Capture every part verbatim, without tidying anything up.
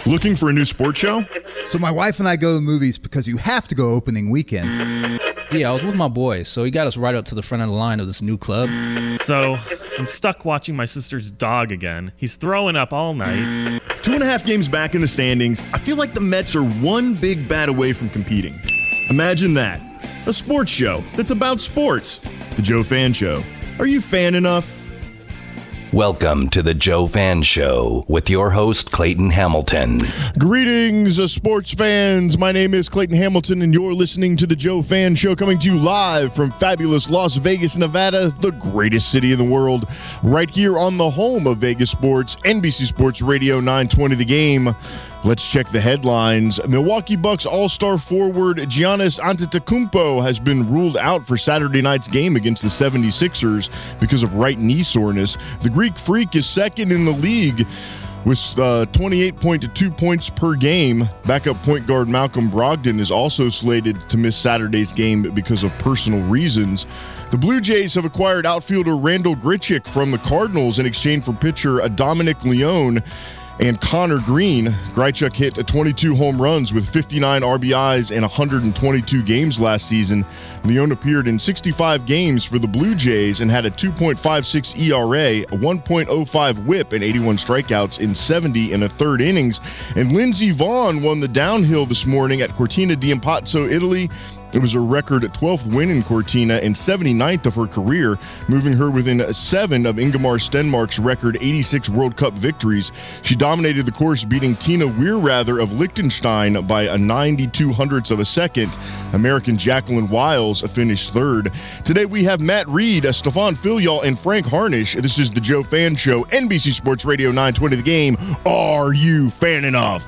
Looking for a new sports show? So my wife and I go to the movies because you have to go opening weekend. Yeah, I was with my boys, so he got us right up to the front of the line of this new club. So I'm stuck watching my sister's dog again. He's throwing up all night. Two and a half games back in the standings, I feel like the Mets are one big bat away from competing. Imagine that. A sports show that's about sports. The Joe Fan Show. Are you fan enough? Welcome to the Joe Fan Show with your host, Clayton Hamilton. Greetings, uh, sports fans. My name is Clayton Hamilton, and you're listening to the Joe Fan Show, coming to you live from fabulous Las Vegas, Nevada, the greatest city in the world, right here on the home of Vegas sports, N B C Sports Radio nine twenty The Game. Let's check the headlines. Milwaukee Bucks all-star forward Giannis Antetokounmpo has been ruled out for Saturday night's game against the seventy-sixers because of right knee soreness. The Greek Freak is second in the league with uh, twenty-eight point two points per game. Backup point guard Malcolm Brogdon is also slated to miss Saturday's game because of personal reasons. The Blue Jays have acquired outfielder Randall Grichuk from the Cardinals in exchange for pitcher Dominic Leone and Connor Green. Grichuk hit twenty-two home runs with fifty-nine R B Is in one hundred twenty-two games last season. Leone appeared in sixty-five games for the Blue Jays and had a two point five six E R A, a one point oh five whip, and eighty-one strikeouts in seventy and a third innings. And Lindsey Vonn won the downhill this morning at Cortina d'Ampezzo, Italy. It was a record twelfth win in Cortina and seventy-ninth of her career, moving her within seven of Ingemar Stenmark's record eighty-six World Cup victories. She dominated the course, beating Tina Weirrather of Liechtenstein by a ninety-two hundredths of a second. American Jacqueline Wiles finished third. Today we have Matt Reed, Stefan Filial, and Frank Harnish. This is the Joe Fan Show, N B C Sports Radio nine twenty The Game. Are you fan enough?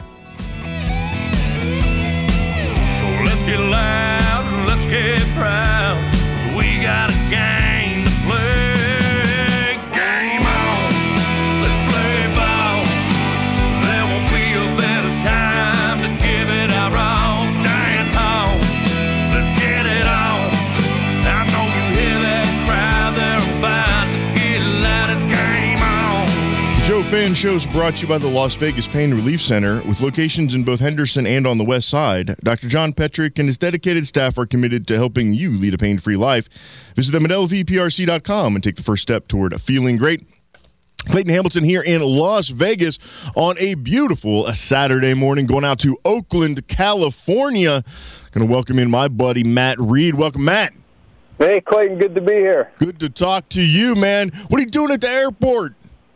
Get loud and let's get proud, 'cause we got a game to play. Game on, let's play ball. There won't be a better time to give it our all. Stand tall, let's get it on. I know you hear that crowd, they're about to get loud. It's game on. The Joe Fan Show is brought to you by the Las Vegas Pain Relief Center, with locations in both Henderson and on the west side. Doctor John Petrick and his dedicated staff are committed to helping you lead a pain-free life. Visit them at L V P R C dot com and take the first step toward feeling great. Clayton Hamilton here in Las Vegas on a beautiful Saturday morning, going out to Oakland, California. Going to welcome in my buddy Matt Reed. Welcome, Matt. Hey, Clayton, good to be here. Good to talk to you, man. What are you doing at the airport?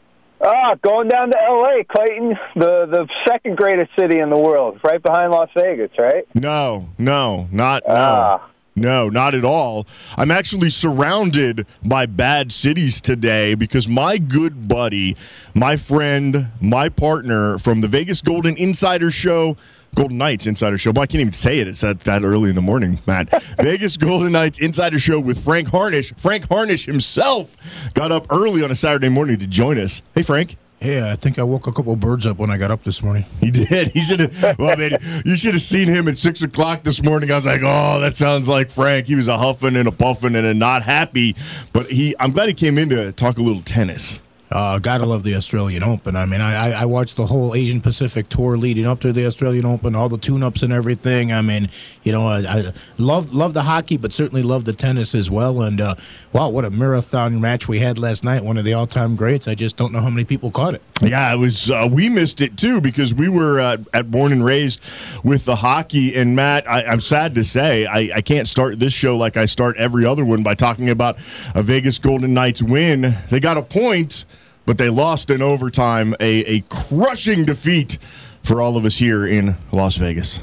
Ah, going down to L A, Clayton, the the second greatest city in the world, right behind Las Vegas, right? No, no, not no. Ah. No, not at all. I'm actually surrounded by bad cities today because my good buddy, my friend, my partner from the Vegas Golden Insider Show, Golden Knights Insider Show. But I can't even say it. It's that, that early in the morning, Matt. Vegas Golden Knights Insider Show with Frank Harnish. Frank Harnish himself got up early on a Saturday morning to join us. Hey, Frank. Yeah, I think I woke a couple birds up when I got up this morning. He did. He should have. Well, man, you should have seen him at six o'clock this morning. I was like, oh, that sounds like Frank. He was a huffing and a puffing and a not happy. But he, I'm glad he came in to talk a little tennis. Uh, gotta love the Australian Open. I mean, I, I watched the whole Asian Pacific tour leading up to the Australian Open, all the tune-ups and everything. I mean, you know, I, I love love the hockey, but certainly love the tennis as well. And uh, wow, what a marathon match we had last night! One of the all-time greats. I just don't know how many people caught it. Yeah, it was. Uh, we missed it too because we were uh, at Born and Raised with the hockey. And Matt, I, I'm sad to say, I, I can't start this show like I start every other one by talking about a Vegas Golden Knights win. They got a point, but they lost in overtime, a, a crushing defeat for all of us here in Las Vegas.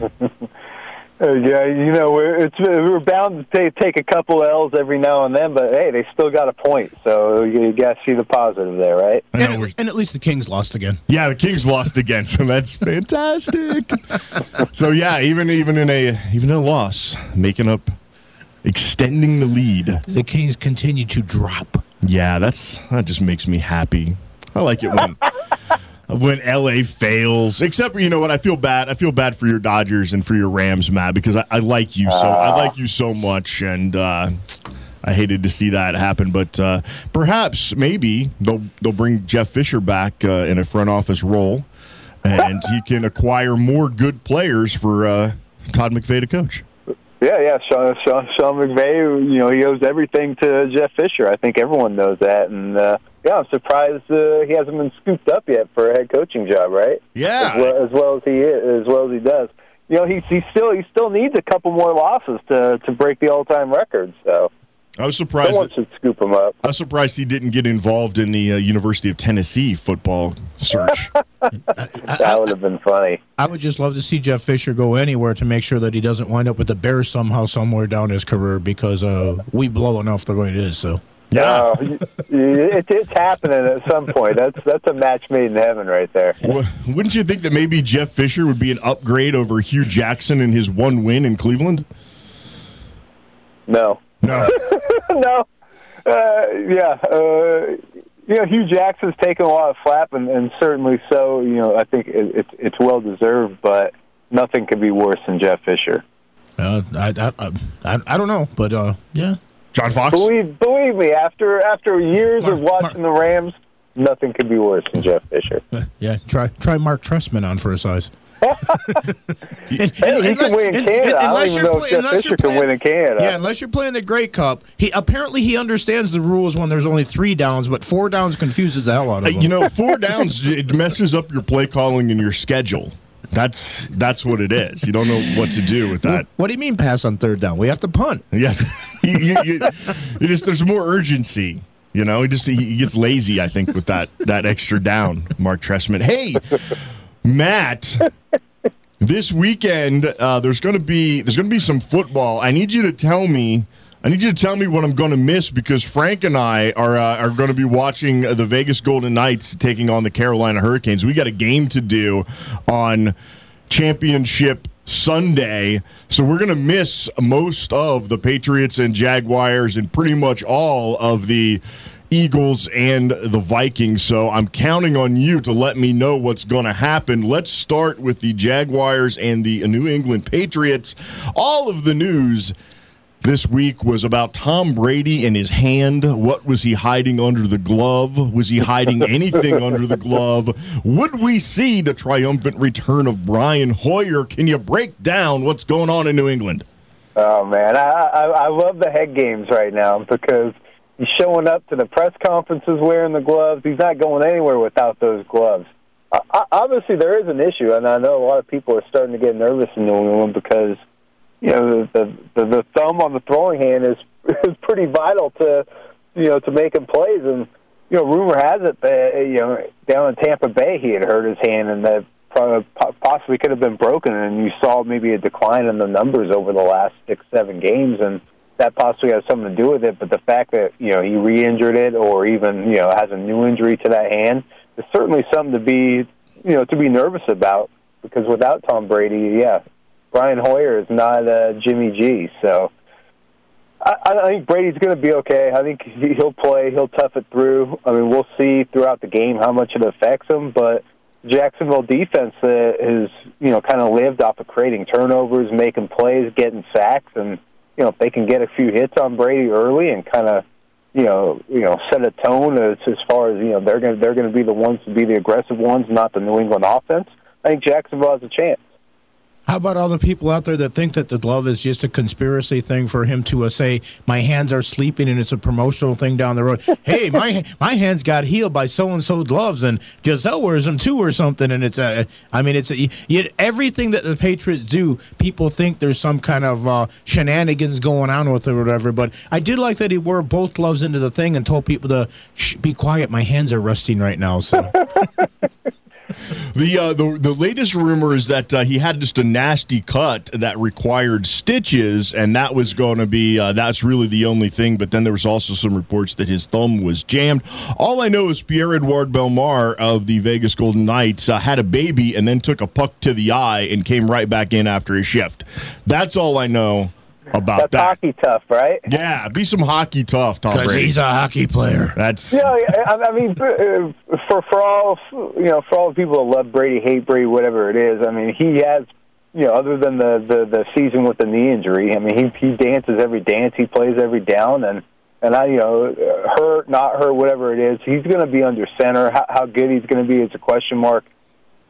Uh, yeah, you know, we're, it's, we're bound to take, take a couple L's every now and then, but hey, they still got a point, so you, you got to see the positive there, right? And, at, and at least the Kings lost again. Yeah, the Kings lost again, so that's fantastic. So yeah, even even in a even in a loss, making up, extending the lead. The Kings continue to drop. Yeah, that's that just makes me happy. I like it when when L A fails. Except, you know what? I feel bad. I feel bad for your Dodgers and for your Rams, Matt, because I, I like you so. I like you so much, and uh, I hated to see that happen. But uh, perhaps, maybe they'll they'll bring Jeff Fisher back uh, in a front office role, and he can acquire more good players for uh, Todd McVay to coach. Yeah, yeah, Sean, Sean, Sean McVay, you know, he owes everything to Jeff Fisher. I think everyone knows that, and uh, yeah, I'm surprised uh, he hasn't been scooped up yet for a head coaching job, right? Yeah, as well as, well as he is, as well as he does. You know, he he still he still needs a couple more losses to to break the all time record. So I was surprised. Someone should scoop him up. I was surprised he didn't get involved in the uh, University of Tennessee football search. That would have been funny. I would just love to see Jeff Fisher go anywhere to make sure that he doesn't wind up with the Bears somehow, somewhere down his career, because uh, we blow enough the way it is. So yeah, no, it, it's happening at some point. That's that's a match made in heaven right there. Well, wouldn't you think that maybe Jeff Fisher would be an upgrade over Hugh Jackson in his one win in Cleveland? No, no, no. Uh, yeah. Uh, You know, Hugh Jackson's taken a lot of flap, and, and certainly so. You know, I think it, it's it's well deserved, but nothing could be worse than Jeff Fisher. Uh, I, I I I don't know, but uh, yeah, John Fox. Believe believe me, after after years Mark, of watching Mark. the Rams, nothing could be worse than Jeff Fisher. Uh, yeah, try try Mark Trestman on for a size. Hey, he can win in Canada. I don't even know if Jeff Fisher can win in Canada. Yeah, unless you're playing the Grey Cup. He apparently he understands the rules when there's only three downs, but four downs confuses the hell out of him. You know, four downs it messes up your play calling and your schedule. That's that's what it is. You don't know what to do with that. What do you mean pass on third down? We have to punt. Yeah, you, you, you, you just there's more urgency. You know, he just he gets lazy. I think with that that extra down, Mark Trestman. Hey, Matt. This weekend, uh, there's going to be there's going to be some football. I need you to tell me. I need you to tell me what I'm going to miss, because Frank and I are uh, are going to be watching the Vegas Golden Knights taking on the Carolina Hurricanes. We got a game to do on Championship Sunday, so we're going to miss most of the Patriots and Jaguars and pretty much all of the Eagles and the Vikings, so I'm counting on you to let me know what's going to happen. Let's start with the Jaguars and the New England Patriots. All of the news this week was about Tom Brady and his hand. What was he hiding under the glove? Was he hiding anything under the glove? Would we see the triumphant return of Brian Hoyer? Can you break down what's going on in New England? Oh, man, I, I, I love the head games right now, because he's showing up to the press conferences wearing the gloves. He's not going anywhere without those gloves. Uh, obviously, there is an issue, and I know a lot of people are starting to get nervous in New England because, you know, the the, the thumb on the throwing hand is is pretty vital to, you know, to making plays. And, you know, rumor has it that, you know, down in Tampa Bay he had hurt his hand, and that probably, possibly could have been broken, and you saw maybe a decline in the numbers over the last six, seven games, and that possibly has something to do with it. But the fact that, you know, he re-injured it, or even, you know, has a new injury to that hand, is certainly something to be, you know, to be nervous about, because without Tom Brady, yeah, Brian Hoyer is not uh, Jimmy G. So I, I think Brady's going to be okay. I think he'll play. He'll tough it through. I mean, we'll see throughout the game how much it affects him, but Jacksonville defense uh, has, you know, kind of lived off of creating turnovers, making plays, getting sacks, and, you know, if they can get a few hits on Brady early and kind of, you know, you know, set a tone as, as far as, you know, they're going they're going to be the ones to be the aggressive ones, not the New England offense, I think Jacksonville has a chance. How about all the people out there that think that the glove is just a conspiracy thing for him to uh, say, my hands are sleeping and it's a promotional thing down the road? Hey, my my hands got healed by so-and-so gloves, and Giselle wears them too or something. And it's, uh, I mean, it's a, yet everything that the Patriots do, people think there's some kind of uh, shenanigans going on with it or whatever. But I did like that he wore both gloves into the thing and told people to Shh, be quiet, my hands are rusting right now. So. The, uh, the the latest rumor is that uh, he had just a nasty cut that required stitches, and that was going to be uh, that's really the only thing. But then there was also some reports that his thumb was jammed. All I know is Pierre-Edouard Bellemare of the Vegas Golden Knights uh, had a baby and then took a puck to the eye and came right back in after his shift. That's all I know about That's that. Hockey tough, right? Yeah, be some hockey tough, Tom Brady. Because he's a hockey player. That's you know, I, I mean, for for all you know, for all the people that love Brady, hate Brady, whatever it is. I mean, he has, you know, other than the, the, the season with the knee injury. I mean, he he dances every dance, he plays every down, and and I, you know, hurt, not hurt, whatever it is, he's going to be under center. How, how good he's going to be is a question mark.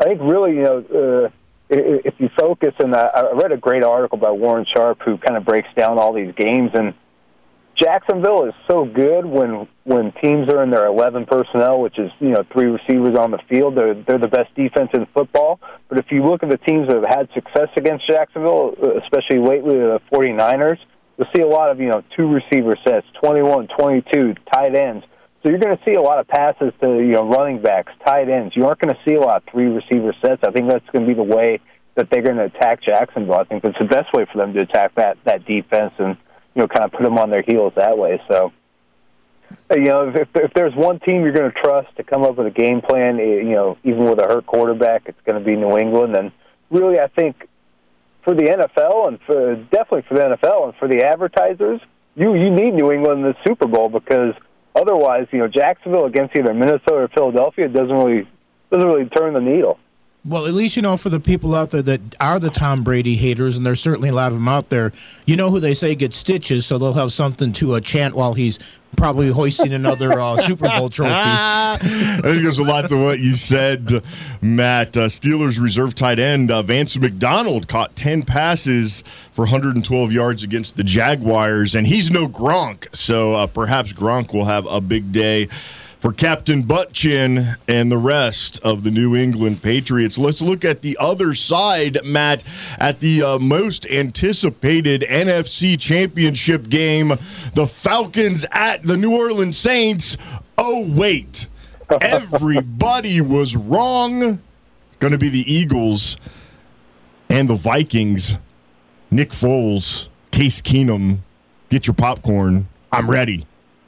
I think really, you know, uh, if you focus, and I read a great article by Warren Sharp who kind of breaks down all these games, and Jacksonville is so good when when teams are in their eleven personnel, which is, you know, three receivers on the field. They're they're the best defense in football. But if you look at the teams that have had success against Jacksonville, especially lately the 49ers, you'll see a lot of, you know, two receiver sets, twenty-one, twenty-two, tight ends. So you're going to see a lot of passes to, you know, running backs, tight ends. You aren't going to see a lot of three receiver sets. I think that's going to be the way that they're going to attack Jacksonville. I think that's the best way for them to attack that that defense and, you know, kind of put them on their heels that way. So, you know, if, if there's one team you're going to trust to come up with a game plan, you know, even with a hurt quarterback, it's going to be New England. And really, I think for the N F L and for definitely for the N F L and for the advertisers, you you need New England in the Super Bowl, because otherwise, you know, Jacksonville against either Minnesota or Philadelphia doesn't really doesn't really turn the needle. Well, at least, you know, for the people out there that are the Tom Brady haters, and there's certainly a lot of them out there, you know who they say gets stitches, so they'll have something to uh, chant while he's probably hoisting another uh, Super Bowl trophy. I think there's a lot to what you said, Matt. Uh, Steelers reserve tight end uh, Vance McDonald caught ten passes for one hundred twelve yards against the Jaguars, and he's no Gronk, so uh, perhaps Gronk will have a big day for Captain Buttchin and the rest of the New England Patriots. Let's look at the other side, Matt, at the uh, most anticipated N F C Championship game, the Falcons at the New Orleans Saints. Oh, wait. Everybody was wrong. It's going to be the Eagles and the Vikings. Nick Foles, Case Keenum, get your popcorn. I'm ready.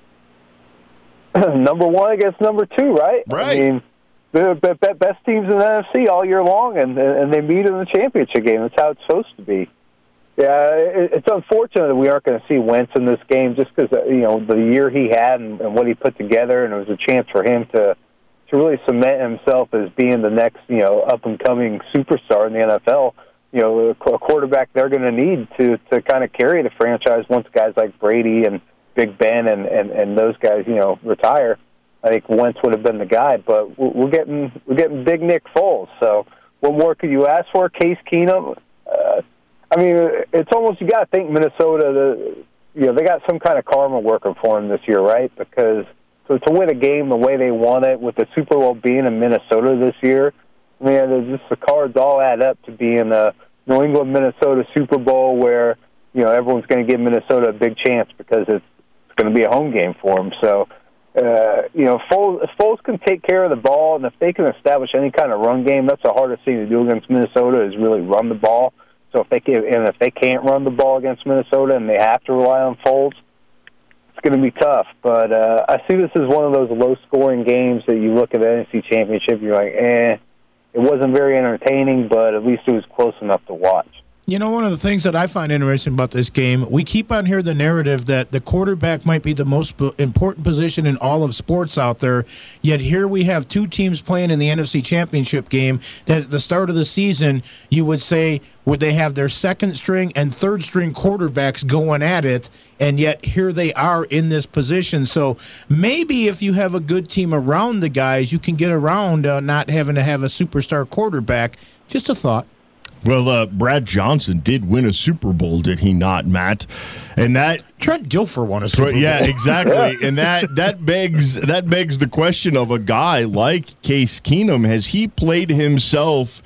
Number one against number two, right? Right. I mean, the best teams in the N F C all year long, and and they meet in the championship game. That's how it's supposed to be. Yeah, it's unfortunate that we aren't going to see Wentz in this game, just because, you know, the year he had and, and what he put together, and it was a chance for him to to really cement himself as being the next, you know, up and coming superstar in the N F L. You know, a quarterback they're going to need to to kind of carry the franchise once guys like Brady and Big Ben and, and, and those guys, you know, retire. I think Wentz would have been the guy, but we're getting we're getting Big Nick Foles. So what more could you ask for? Case Keenum. Uh, I mean, it's almost, you got to think Minnesota. The you know they got some kind of karma working for them this year, right? Because so to win a game the way they won it, with the Super Bowl being in Minnesota this year, I mean, there's just the cards all add up to being a New England Minnesota Super Bowl where, you know, everyone's going to give Minnesota a big chance because it's going to be a home game for them. So, uh, you know, Foles, if Foles can take care of the ball, and if they can establish any kind of run game, that's the hardest thing to do against Minnesota, is really run the ball. So if they can, and if they can't run the ball against Minnesota and they have to rely on Foles, it's going to be tough. But uh, I see this as one of those low-scoring games that you look at the N F C Championship, you're like, eh, it wasn't very entertaining, but at least it was close enough to watch. You know, one of the things that I find interesting about this game, we keep on hearing the narrative that the quarterback might be the most important position in all of sports out there, yet here we have two teams playing in the N F C Championship game that at the start of the season, you would say, would they have their second string and third string quarterbacks going at it, and yet here they are in this position. So maybe if you have a good team around the guys, you can get around uh, not having to have a superstar quarterback. Just a thought. Well, uh, Brad Johnson did win a Super Bowl, did he not, Matt? And that Trent Dilfer won a Super Bowl. Yeah, exactly. And that that begs that begs the question of a guy like Case Keenum. Has he played himself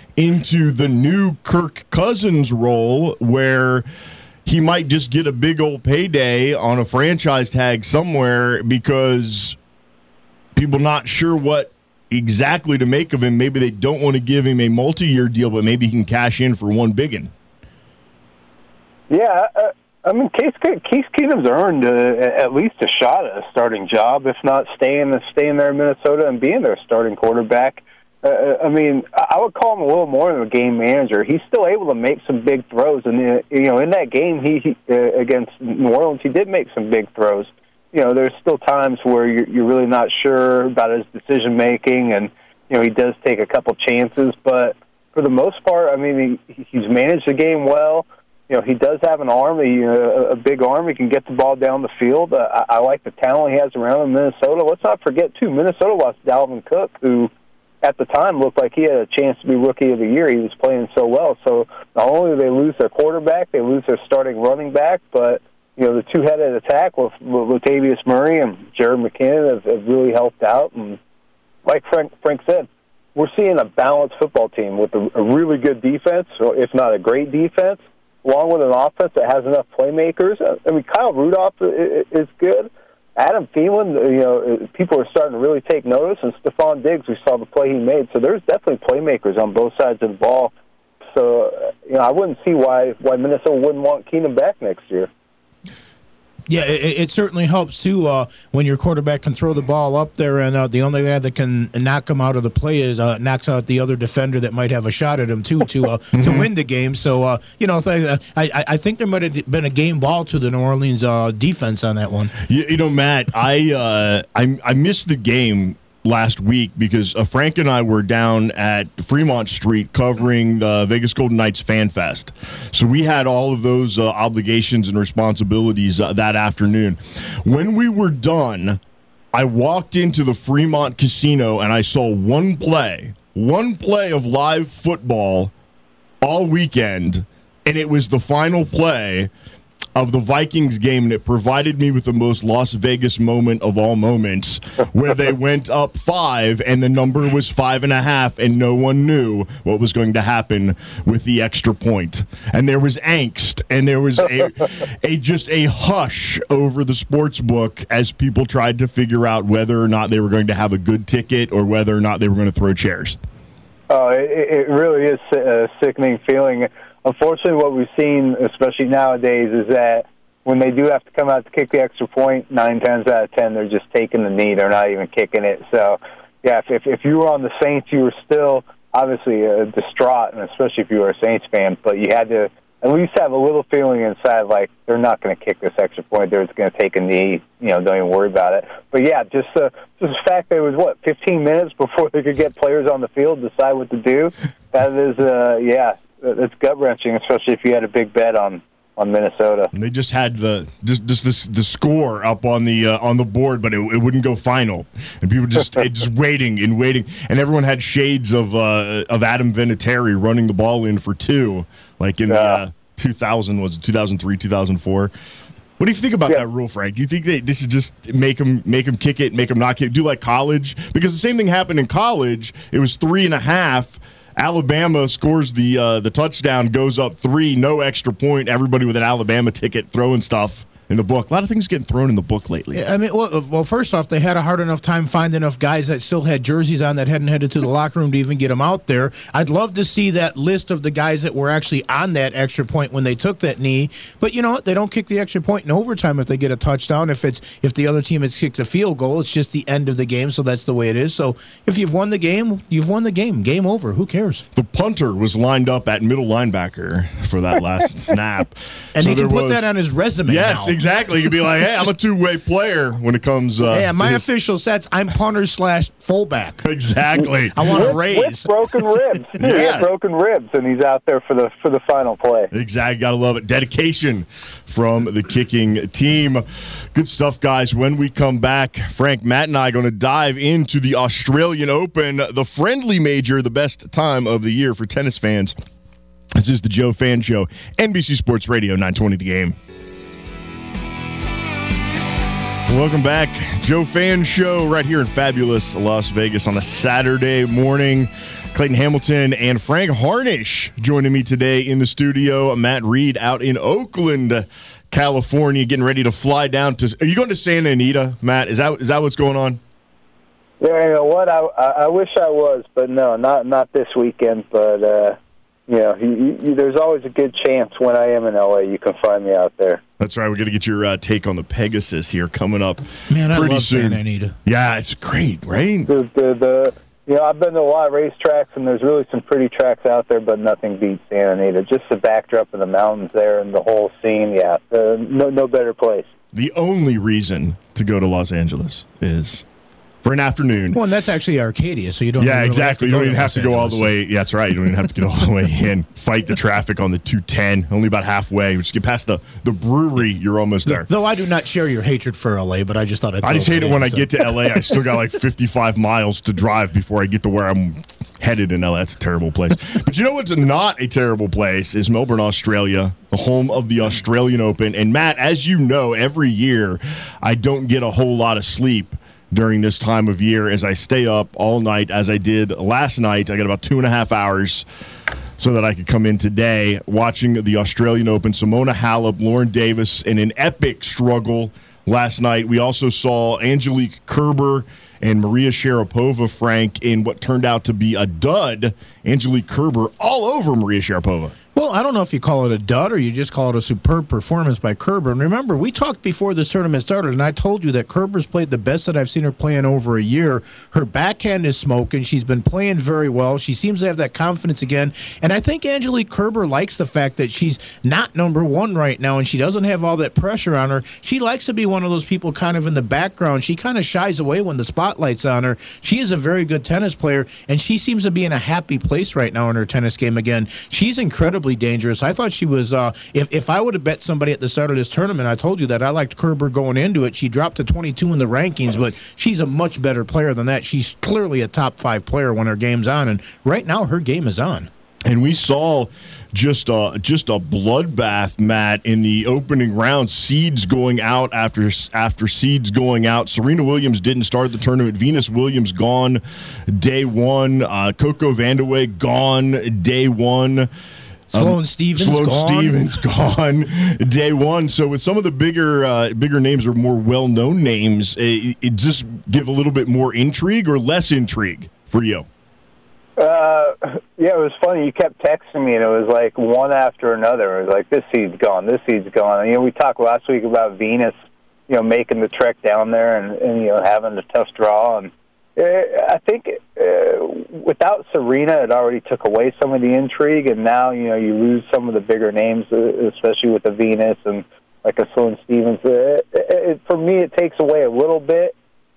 into the new Kirk Cousins role, where he might just get a big old payday on a franchise tag somewhere because people not sure what exactly to make of him? Maybe they don't want to give him a multi-year deal, but maybe he can cash in for one biggin. Yeah, uh, I mean, Case, Case Keenum's earned uh, at least a shot at a starting job, if not staying staying there in Minnesota and being their starting quarterback. Uh, I mean, I would call him a little more than a game manager. He's still able to make some big throws, and uh, you know, in that game he, he uh, against New Orleans, he did make some big throws. You know, there's still times where you're, you're really not sure about his decision making, and you know, he does take a couple chances. But for the most part, I mean, he, he's managed the game well. You know, he does have an arm, he, uh, a big arm. He can get the ball down the field. Uh, I, I like the talent he has around in Minnesota. Let's not forget too, Minnesota lost Dalvin Cook, who at the time looked like he had a chance to be Rookie of the Year. He was playing so well. So not only do they lose their quarterback, they lose their starting running back, but you know the two-headed attack with, with Latavius Murray and Jared McKinnon have, have really helped out. And like Frank, Frank said, we're seeing a balanced football team with a, a really good defense, or if not a great defense, along with an offense that has enough playmakers. I mean, Kyle Rudolph is good. Adam Thielen, you know, people are starting to really take notice, and Stephon Diggs, we saw the play he made. So there's definitely playmakers on both sides of the ball. So, you know, I wouldn't see why why Minnesota wouldn't want Keenum back next year. Yeah, it, it certainly helps, too, uh, when your quarterback can throw the ball up there, and uh, the only guy that can knock him out of the play is uh, knocks out the other defender that might have a shot at him, too, to uh, to win the game. So, uh, you know, th- I, I think there might have been a game ball to the New Orleans uh, defense on that one. You, you know, Matt, I, uh, I I missed the game last week because uh, Frank and I were down at Fremont Street covering the Vegas Golden Knights Fan Fest. So we had all of those uh, obligations and responsibilities uh, that afternoon. When we were done, I walked into the Fremont Casino and I saw one play, one play of live football all weekend, and it was the final play of the Vikings game, and it provided me with the most Las Vegas moment of all moments, where they went up five, and the number was five and a half, and no one knew what was going to happen with the extra point. And there was angst, and there was a, a just a hush over the sports book as people tried to figure out whether or not they were going to have a good ticket or whether or not they were going to throw chairs. Oh, it, it really is a sickening feeling. Unfortunately, what we've seen, especially nowadays, is that when they do have to come out to kick the extra point, nine times out of ten, they're just taking the knee. They're not even kicking it. So, yeah, if if you were on the Saints, you were still obviously uh, distraught, and especially if you were a Saints fan, but you had to at least have a little feeling inside like they're not going to kick this extra point. They're just going to take a knee. You know, don't even worry about it. But, yeah, just, uh, just the fact that it was, what, fifteen minutes before they could get players on the field, decide what to do, that is, uh, yeah, it's gut-wrenching, especially if you had a big bet on, on Minnesota. And they just had the just just this the score up on the uh, on the board, but it, it wouldn't go final, and people just just waiting and waiting, and everyone had shades of uh, of Adam Vinatieri running the ball in for two, like in yeah. the uh, two thousand was it two thousand three, two thousand four. What do you think about yeah. that rule, Frank? Do you think they this is just make them make them kick it, make them not kick it, do like college? Because the same thing happened in college. It was three and a half. Alabama scores the uh, the touchdown, goes up three, no extra point. Everybody with an Alabama ticket throwing stuff in the book. A lot of things getting thrown in the book lately. Yeah, I mean, well, well, first off, they had a hard enough time finding enough guys that still had jerseys on that hadn't headed to the locker room to even get them out there. I'd love to see that list of the guys that were actually on that extra point when they took that knee. But you know what? They don't kick the extra point in overtime if they get a touchdown. If it's if the other team has kicked a field goal, it's just the end of the game, so that's the way it is. So if you've won the game, you've won the game. Game over. Who cares? The punter was lined up at middle linebacker for that last snap. And so he can put was, that on his resume yes, now. exactly. You'd be like, hey, I'm a two-way player when it comes uh, yeah, my to his... official sets, I'm punter slash fullback. Exactly. I want with, a raise. With broken ribs. Yeah. He had broken ribs, and he's out there for the for the final play. Exactly. Gotta love it. Dedication from the kicking team. Good stuff, guys. When we come back, Frank, Matt, and I are going to dive into the Australian Open, the friendly major, the best time of the year for tennis fans. This is the Joe Fan Show, N B C Sports Radio, nine twenty The Game. Welcome back. Joe Fan Show right here in fabulous Las Vegas on a Saturday morning. Clayton Hamilton and Frank Harnish joining me today in the studio. Matt Reed out in Oakland, California, getting ready to fly down to... Are you going to Santa Anita, Matt? Is that is that what's going on? Yeah, you know what? I, I, I wish I was, but no, not not this weekend. But, uh, you know, you, you, there's always a good chance when I am in L A you can find me out there. That's right. We're going to get your uh, take on the Pegasus here coming up Man, I pretty love soon. Santa Anita. Yeah, it's great, right? The, the, the, you know, I've been to a lot of racetracks, and there's really some pretty tracks out there, but nothing beats Santa Anita. Just the backdrop of the mountains there and the whole scene, yeah, uh, no, no better place. The only reason to go to Los Angeles is for an afternoon. Well, and that's actually Arcadia, so you don't. Yeah, really exactly. Have You don't to even have to go all the Los Angeles. way. Yeah, that's right. You don't even have to get all the way in. Fight the traffic on the two ten. Only about halfway. Once you get past the, the brewery, you're almost there. Though I do not share your hatred for L A, but I just thought I'd I just throw hate that it when in, I so. get to L A. I still got like fifty-five miles to drive before I get to where I'm headed in L A. That's a terrible place. But you know what's not a terrible place is Melbourne, Australia, the home of the Australian Open. And Matt, as you know, every year I don't get a whole lot of sleep during this time of year as I stay up all night as I did last night. I got about two and a half hours so that I could come in today watching the Australian Open. Simona Halep, Lauren Davis in an epic struggle last night. We also saw Angelique Kerber and Maria Sharapova, Frank, in what turned out to be a dud. Angelique Kerber all over Maria Sharapova. Well, I don't know if you call it a dud or you just call it a superb performance by Kerber. And remember, we talked before this tournament started, and I told you that Kerber's played the best that I've seen her play in over a year. Her backhand is smoking. She's been playing very well. She seems to have that confidence again. And I think Angelique Kerber likes the fact that she's not number one right now, and she doesn't have all that pressure on her. She likes to be one of those people kind of in the background. She kind of shies away when the spotlight's on her. She is a very good tennis player, and she seems to be in a happy place right now in her tennis game again. She's incredibly dangerous. I thought she was, uh, if, if I would have bet somebody at the start of this tournament, I told you that I liked Kerber going into it. She dropped to twenty-two in the rankings, but she's a much better player than that. She's clearly a top five player when her game's on, and right now her game is on. And we saw just a, just a bloodbath, Matt, in the opening round. Seeds going out after after seeds going out. Serena Williams didn't start the tournament. Venus Williams gone day one. Uh, Coco Vandeweghe gone day one. Sloane Um, Stevens Sloane gone. Stevens gone day one. So with some of the bigger uh, bigger names or more well-known names, it, it just give a little bit more intrigue or less intrigue for you? Uh, yeah, it was funny. You kept texting me, and it was like one after another. It was like, this seed's gone, this seed's gone. And, you know, we talked last week about Venus, you know, making the trek down there and, and you know, having a tough draw. And uh, I think uh, without Serena, it already took away some of the intrigue, and now, you know, you lose some of the bigger names, especially with the Venus and like a Sloane Stevens. It, it, for me, it takes away a little bit.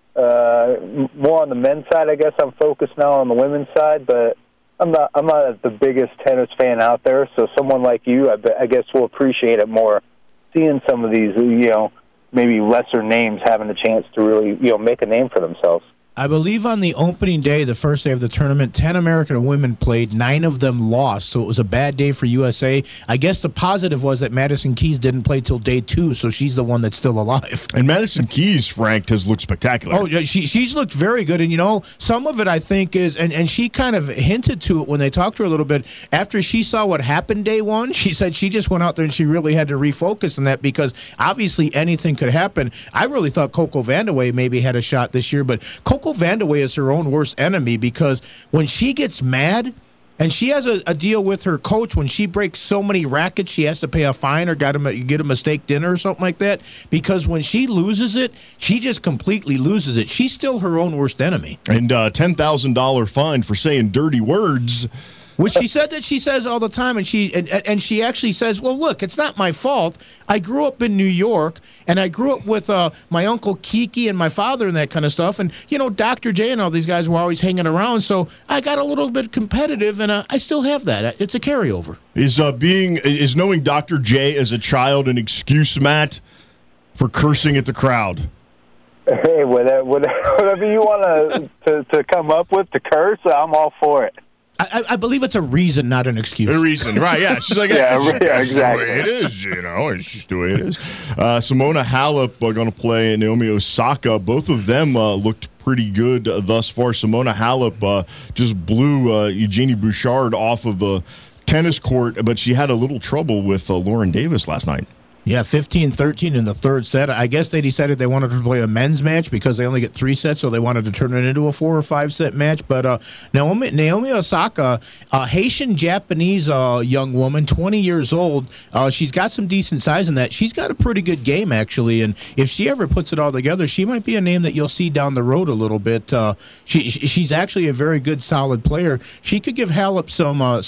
Uh, more on the men's side, I guess. I'm focused now on the women's side, but I'm not. I'm not the biggest tennis fan out there. So someone like you, I, I guess, will appreciate it more. Seeing some of these, you know, maybe lesser names having a chance to really, you know, make a name for themselves. I believe on the opening day, the first day of the tournament, ten American women played. Nine of them lost, so it was a bad day for U S A. I guess the positive was that Madison Keys didn't play till day two, so she's the one that's still alive. And Madison Keys, Frank, has looked spectacular. Oh, yeah, she she's looked very good, and you know, some of it I think is, and, and she kind of hinted to it when they talked to her a little bit after she saw what happened day one. She said she just went out there and she really had to refocus on that because obviously anything could happen. I really thought Coco Vandeweghe maybe had a shot this year, but Coco Vandeweghe is her own worst enemy because when she gets mad, and she has a, a deal with her coach when she breaks so many rackets, she has to pay a fine or got a, get a mistake dinner or something like that. Because when she loses it, she just completely loses it. She's still her own worst enemy. And uh, ten thousand dollars fine for saying dirty words. Which she said that she says all the time, and she and, and she actually says, well, look, it's not my fault. I grew up in New York, and I grew up with uh, my Uncle Kiki and my father and that kind of stuff. And, you know, Doctor J and all these guys were always hanging around, so I got a little bit competitive, and uh, I still have that. It's a carryover. Is uh, being is knowing Doctor J as a child an excuse, Matt, for cursing at the crowd? Hey, whatever, whatever you want to to come up with to curse, I'm all for it. I, I believe it's a reason, not an excuse. A reason, right? Yeah, she's like, yeah, yeah, yeah, exactly. The way it is, you know, it's just the way it is. Uh, Simona Halep are going to play Naomi Osaka. Both of them uh, looked pretty good uh, thus far. Simona Halep uh, just blew uh, Eugenie Bouchard off of the tennis court, but she had a little trouble with uh, Lauren Davis last night. Yeah, fifteen thirteen in the third set. I guess they decided they wanted to play a men's match because they only get three sets, so they wanted to turn it into a four or five set match. But uh, Naomi, Naomi Osaka, a Haitian-Japanese uh, young woman, twenty years old, uh, she's got some decent size in that. She's got a pretty good game, actually, and if she ever puts it all together, she might be a name that you'll see down the road a little bit. Uh, she, she's actually a very good, solid player. She could give Halep some uh, some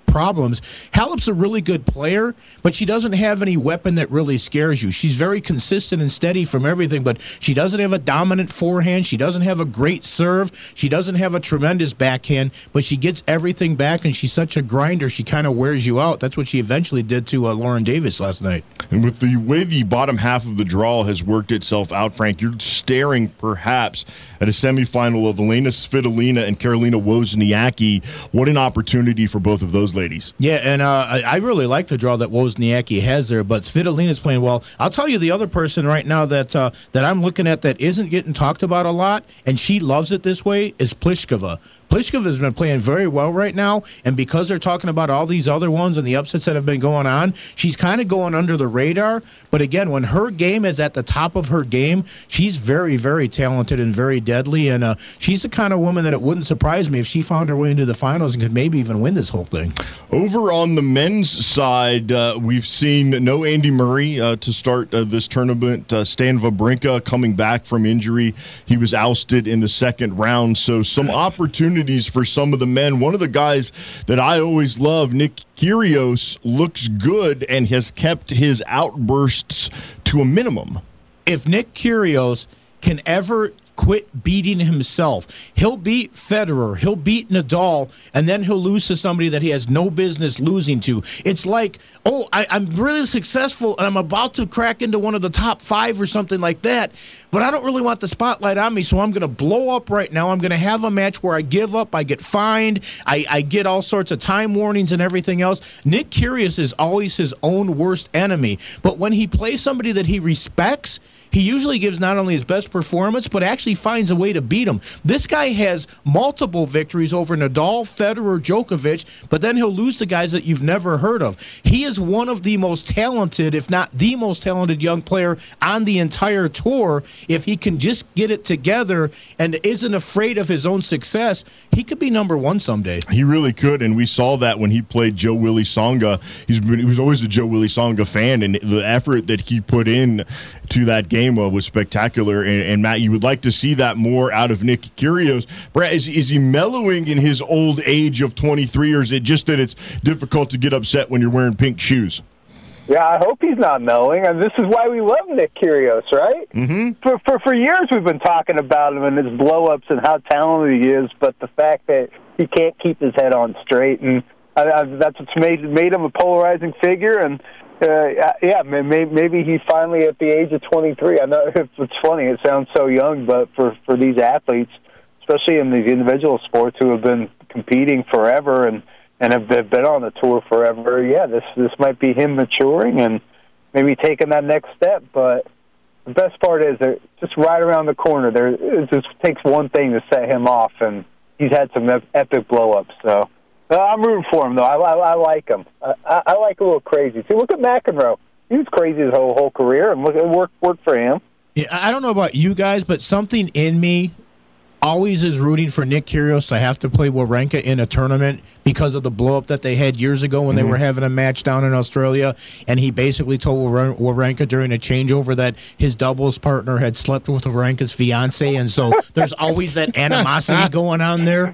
problems. Halep's a really good player, but she doesn't have any weapon that really scares you. She's very consistent and steady from everything, but she doesn't have a dominant forehand. She doesn't have a great serve. She doesn't have a tremendous backhand, but she gets everything back, and she's such a grinder. She kind of wears you out. That's what she eventually did to uh, Lauren Davis last night. And with the way the bottom half of the draw has worked itself out, Frank, you're staring perhaps at a semifinal of Elena Svitolina and Karolina Wozniacki. What an opportunity for both of those ladies. Yeah, and uh, I, I really like the draw that Wozniacki has there, but Svitolina's playing well. I'll tell you the other person right now that uh, that I'm looking at that isn't getting talked about a lot, and she loves it this way, is Pliskova. Pliskova has been playing very well right now, and because they're talking about all these other ones and the upsets that have been going on, she's kind of going under the radar. But again, when her game is at the top of her game, she's very, very talented and very deadly, and uh, she's the kind of woman that it wouldn't surprise me if she found her way into the finals and could maybe even win this whole thing. Over on the men's side, uh, we've seen no Andy Murray uh, to start uh, this tournament. Uh, Stan Wawrinka coming back from injury. He was ousted in the second round, so some opportunities for some of the men. One of the guys that I always love, Nick Kyrgios, looks good and has kept his outbursts to a minimum. If Nick Kyrgios can ever quit beating himself, he'll beat Federer, he'll beat Nadal, and then he'll lose to somebody that he has no business losing to. It's like, oh, I, I'm really successful, and I'm about to crack into one of the top five or something like that, but I don't really want the spotlight on me, so I'm going to blow up right now. I'm going to have a match where I give up, I get fined, I, I get all sorts of time warnings and everything else. Nick Kyrgios is always his own worst enemy, but when he plays somebody that he respects, he usually gives not only his best performance, but actually finds a way to beat him. This guy has multiple victories over Nadal, Federer, Djokovic, but then he'll lose to guys that you've never heard of. He is one of the most talented, if not the most talented young player on the entire tour. If he can just get it together and isn't afraid of his own success, he could be number one someday. He really could, and we saw that when he played Joe Willie Tsonga. He's been, he was always a Joe Willie Tsonga fan, and the effort that he put in to that game uh, was spectacular. And, and Matt, you would like to see that more out of Nick Kyrgios. Brad, is, is he mellowing in his old age of twenty-three, or is it just that it's difficult to get upset when you're wearing pink shoes? Yeah, I hope he's not mellowing. And this is why we love Nick Kyrgios, right? Mm-hmm. For, for for years we've been talking about him and his blow-ups and how talented he is, but the fact that he can't keep his head on straight, and I, I, that's what's made made him a polarizing figure. And uh, yeah, maybe, maybe he's finally at the age of twenty-three. I know it's funny; it sounds so young, but for for these athletes, especially in these individual sports who have been competing forever and. and have been on the tour forever, yeah, this this might be him maturing and maybe taking that next step. But the best part is that just right around the corner, there it just takes one thing to set him off, and he's had some epic blow-ups. So uh, I'm rooting for him, though. I, I, I like him. I, I, I like a little crazy. See, look at McEnroe. He was crazy his whole whole career, and look, it worked worked for him. Yeah, I don't know about you guys, but something in me always is rooting for Nick Kyrgios to have to play Wawrinka in a tournament because of the blow-up that they had years ago when mm-hmm. they were having a match down in Australia, and he basically told Wawrinka during a changeover that his doubles partner had slept with Wawrinka's fiance, and so there's always that animosity going on there.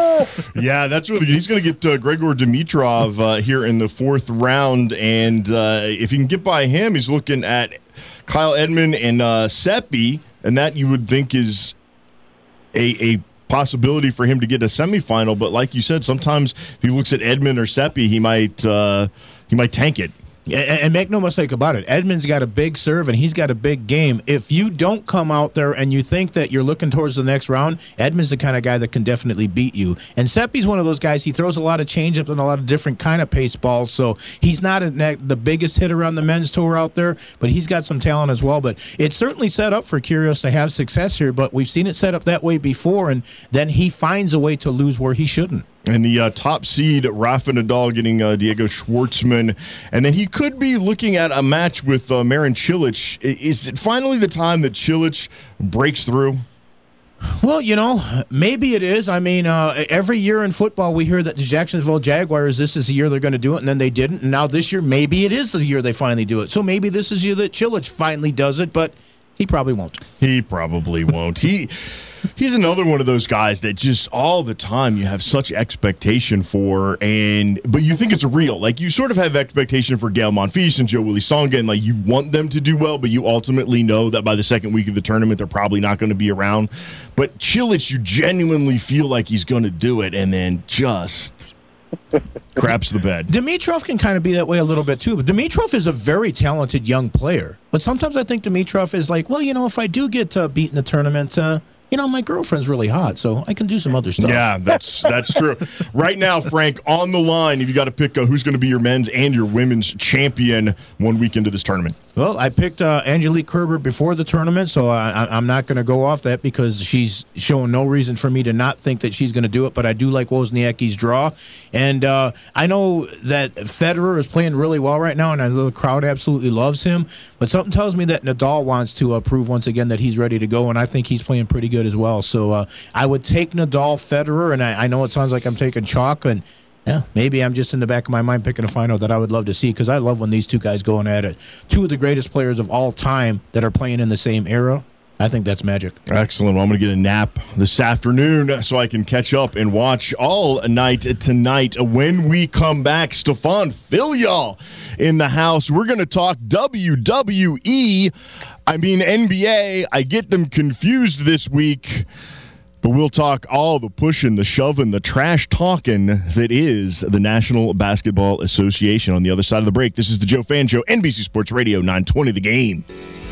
Yeah, that's really good. He's going to get uh, Grigor Dimitrov uh, here in the fourth round, and uh, if he can get by him, he's looking at Kyle Edmund and uh, Seppi, and that you would think is A, a possibility for him to get a semifinal, but like you said, sometimes if he looks at Edmund or Seppi, he might uh, he might tank it. Yeah, and make no mistake about it, Edmund's got a big serve and he's got a big game. If you don't come out there and you think that you're looking towards the next round, Edmund's the kind of guy that can definitely beat you. And Seppi's one of those guys, he throws a lot of changeup and a lot of different kind of pace balls, so he's not a, the biggest hitter on the men's tour out there, but he's got some talent as well. But it's certainly set up for Kyrgios to have success here, but we've seen it set up that way before, and then he finds a way to lose where he shouldn't. And the uh, top seed, Rafa Nadal, getting uh, Diego Schwartzman. And then he could be looking at a match with uh, Marin Cilic. Is it finally the time that Cilic breaks through? Well, you know, maybe it is. I mean, uh, every year in football we hear that the Jacksonville Jaguars, this is the year they're going to do it, and then they didn't. And now this year, maybe it is the year they finally do it. So maybe this is the year that Cilic finally does it, but he probably won't. He probably won't. He... He's another one of those guys that just all the time you have such expectation for, and but you think it's real. Like, you sort of have expectation for Gael Monfils and Joe Willie Songa, and like you want them to do well, but you ultimately know that by the second week of the tournament they're probably not going to be around. But Cilic, you genuinely feel like he's going to do it, and then just craps the bed. Dimitrov can kind of be that way a little bit too. But Dimitrov is a very talented young player. But sometimes I think Dimitrov is like, well, you know, if I do get uh, beat in the tournament, uh, you know, my girlfriend's really hot, so I can do some other stuff. Yeah, that's that's true. Right now, Frank, on the line, if you got to pick uh, who's going to be your men's and your women's champion one week into this tournament. Well, I picked uh, Angelique Kerber before the tournament, so I, I'm not going to go off that because she's showing no reason for me to not think that she's going to do it, but I do like Wozniacki's draw. And uh, I know that Federer is playing really well right now, and I know the crowd absolutely loves him, but something tells me that Nadal wants to uh, prove once again that he's ready to go, and I think he's playing pretty good as well. So uh, I would take Nadal, Federer, and I, I know it sounds like I'm taking chalk, and yeah, maybe I'm just in the back of my mind picking a final that I would love to see because I love when these two guys going at it. Two of the greatest players of all time that are playing in the same era. I think that's magic. Excellent. Well, I'm going to get a nap this afternoon so I can catch up and watch all night tonight. When we come back, Stefan Filial in the house. We're going to talk W W E. I mean N B A. I get them confused this week. But we'll talk all the pushing, the shoving, the trash talking that is the National Basketball Association on the other side of the break. This is the Joe Fan Show, N B C Sports Radio, nine twenty The Game.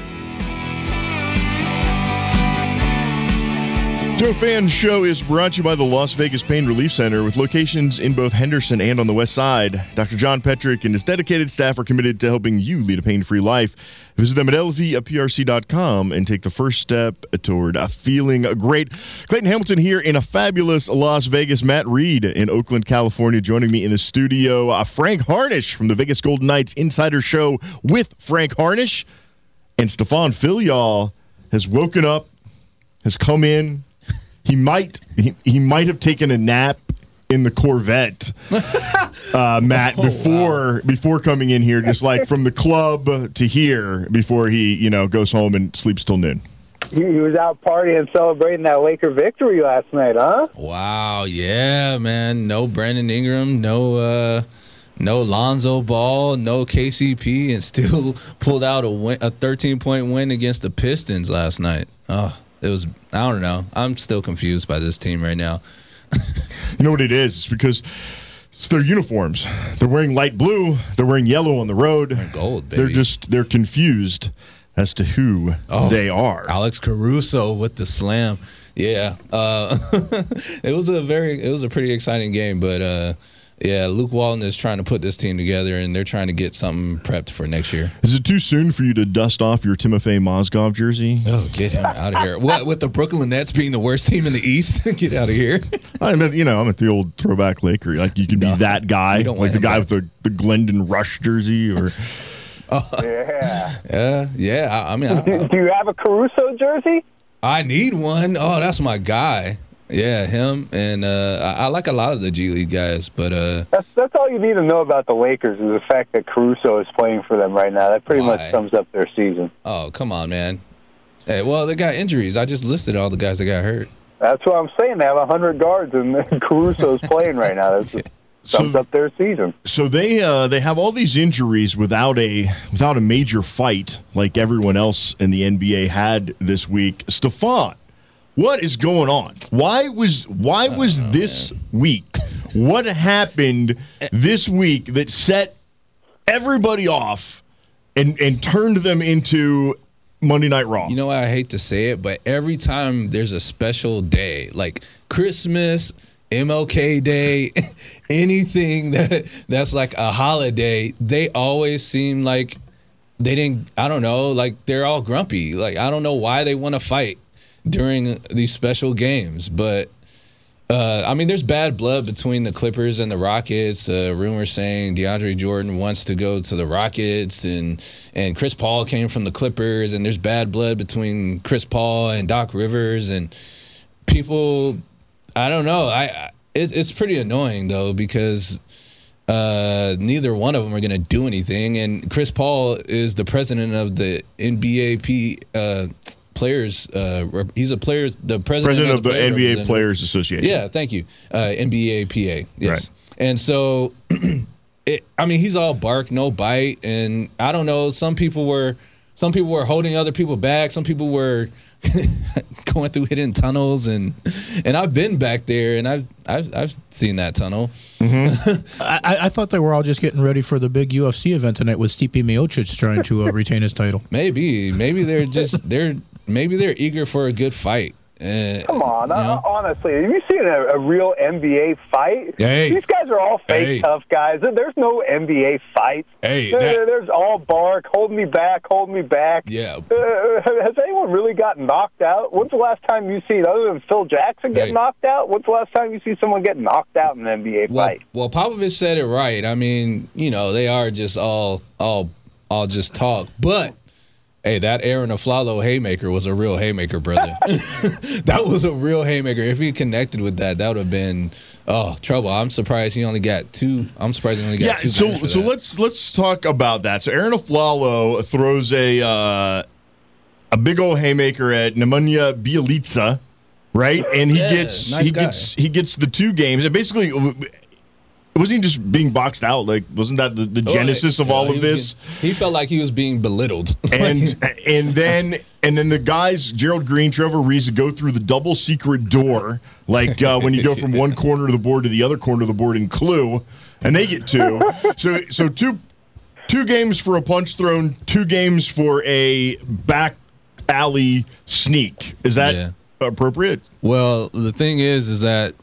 Joe Fan Show is brought to you by the Las Vegas Pain Relief Center with locations in both Henderson and on the west side. Doctor John Petrick and his dedicated staff are committed to helping you lead a pain-free life. Visit them at L V P R C dot com and take the first step toward uh, feeling great. Clayton Hamilton here in a fabulous Las Vegas. Matt Reed in Oakland, California, joining me in the studio. Uh, Frank Harnish from the Vegas Golden Knights Insider Show with Frank Harnish. And Stefan Filial has woken up, has come in. He might he, he might have taken a nap in the Corvette, uh, Matt, oh, before wow. before coming in here, just like from the club to here before he, you know, goes home and sleeps till noon. He, he was out partying, celebrating that Laker victory last night, huh? Wow, yeah, man. No Brandon Ingram, no uh, no Lonzo Ball, no K C P, and still pulled out a win, a thirteen-point win against the Pistons last night. Oh, it was, I don't know. I'm still confused by this team right now. You know what it is? It's because it's their uniforms. They're wearing light blue. They're wearing yellow on the road. They're gold, baby. They're just, they're confused as to who oh, they are. Alex Caruso with the slam. Yeah. Uh, it was a very, it was a pretty exciting game, but uh, yeah, Luke Walton is trying to put this team together, and they're trying to get something prepped for next year. Is it too soon for you to dust off your Timofey Mozgov jersey? Oh, get him out of here. What, with the Brooklyn Nets being the worst team in the East? Get out of here. I mean, you know, I'm at the old throwback Laker. Like, you could be no, that guy, like the guy back. with the, the Glendon Rush jersey, or... Oh. Yeah. Yeah, yeah. I, I mean, I, do, do you have a Caruso jersey? I need one. Oh, that's my guy. Yeah, him, and uh, I, I like a lot of the G League guys, but uh, that's that's all you need to know about the Lakers is the fact that Caruso is playing for them right now. That pretty why? much sums up their season. Oh, come on, man. Hey, well, they got injuries. I just listed all the guys that got hurt. That's what I'm saying. They have one hundred guards, and Caruso's playing right now. That's yeah. sums so, up their season. So they uh, they have all these injuries without a without a major fight like everyone else in the N B A had this week. Stefan, what is going on? Why was why was know, this man. week? What happened this week that set everybody off and and turned them into Monday Night Raw? You know, I hate to say it, but every time there's a special day, like Christmas, M L K Day, anything that that's like a holiday, they always seem like they didn't, I don't know, like they're all grumpy. Like, I don't know why they want to fight during these special games, but uh, I mean, there's bad blood between the Clippers and the Rockets. Uh, rumors saying DeAndre Jordan wants to go to the Rockets, and and Chris Paul came from the Clippers, and there's bad blood between Chris Paul and Doc Rivers, and people, I don't know. I, I it, it's pretty annoying though, because uh, neither one of them are going to do anything, and Chris Paul is the president of the N B A P. Uh, players. Uh, rep- he's a players. The president, President of of the Players N B A Representative. Players Association. Yeah, thank you. Uh, N B A P A. Yes. Right. And so, it, I mean, he's all bark, no bite, and I don't know. Some people were, some people were holding other people back. Some people were going through hidden tunnels, and and I've been back there, and I've I've I've seen that tunnel. I, I thought they were all just getting ready for the big U F C event tonight with Stipe Miocic trying to uh, retain his title. Maybe, maybe they're just they're maybe they're eager for a good fight. Uh, Come on, you know? uh, honestly, have you seen a, a real N B A fight? Hey. These guys are all fake Hey. tough guys. There- There's no N B A fights. Hey, There- that- there's all bark, hold me back, hold me back. Yeah. Uh, has anyone really gotten knocked out? When's the last time you see, other than Phil Jackson get Hey. knocked out? When's the last time you see someone get knocked out in an N B A Well, fight? well, Popovich said it right. I mean, you know, they are just all, all, all just talk. But hey, that Aaron Aflalo haymaker was a real haymaker, brother. That was a real haymaker. If he connected with that, that would have been oh trouble. I'm surprised he only got two. I'm surprised he only got Yeah, two. so games for so that. let's let's talk about that. So Aaron Aflalo throws a uh, a big old haymaker at Nemanja Bjelica, right? And he Yeah, gets nice he guy. gets he gets the two games. And basically, wasn't he just being boxed out? Like, wasn't that the, the genesis of Yeah, all he of was this? getting- he felt like he was being belittled. and and then and then the guys, Gerald Green, Trevor Reese, go through the double secret door, like uh, when you go from one corner of the board to the other corner of the board in Clue, and they get two. So so two two games for a punch thrown, two games for a back alley sneak. Is that Yeah. appropriate? Well, the thing is, is that